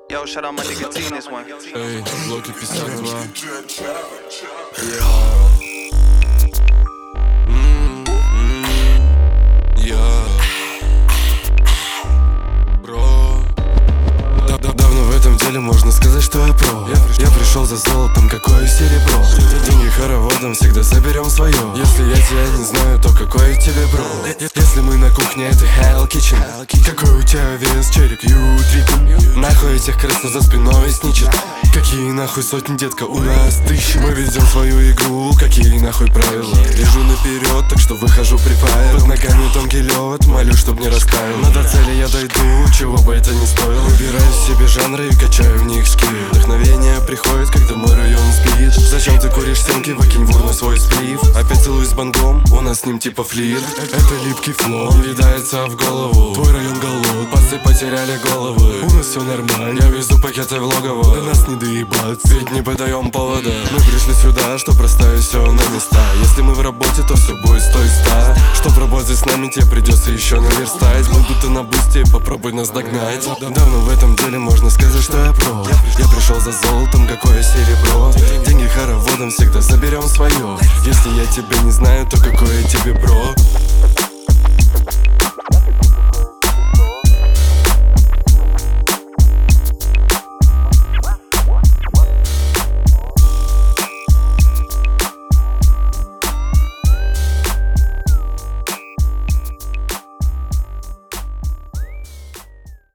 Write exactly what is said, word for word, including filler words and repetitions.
Yo, shout out my nigga T in this one. Эй, блоки пятьдесят два. Давно в этом деле можно сказать, что я про. Я, я пришел за золотом, какое серебро. Деньги хороводом, всегда соберем свое. Если я тебя не знаю, то какой тебе бро? Если мы на кухне, это Hell Kitchen. Какой у тебя вес, черик, ю-трипин? Нахуй этих крыс за спиной сничет. Какие нахуй сотни, детка, у нас тысячи. Мы ведем свою игру, какие нахуй правила. Лежу наперед, так что выхожу при фаер. Под ногами тонкий лед, молю, чтоб не растаял. Но до цели я дойду, чего бы это ни стоило. Выбираю себе жанры и качаю в них скилл. Вдохновение приходит, когда мой район спит. Зачем ты куришь стенки, выкинь в урну свой сплив. Опять целуюсь с бангом, у нас с ним типа флирт. Это липкий флоу, въедается в голову. Твой район голод, пасы потеряли головы. У нас все нормально, я везу пакеты в логово. До нас не доебаться, ведь не подаем повода. Мы пришли сюда, чтоб расставить все на места. Если мы в работе, то все будет сто из ста. Чтоб работать с нами, тебе придется еще наверстать. Мы будто на бусте, попробуй нас догнать. Давно в этом деле можно сказать, что я про. Я пришел за золотом, какое серебро. Деньги хороводом, всегда соберем свое. Если я тебя не знаю, то какое тебе бро?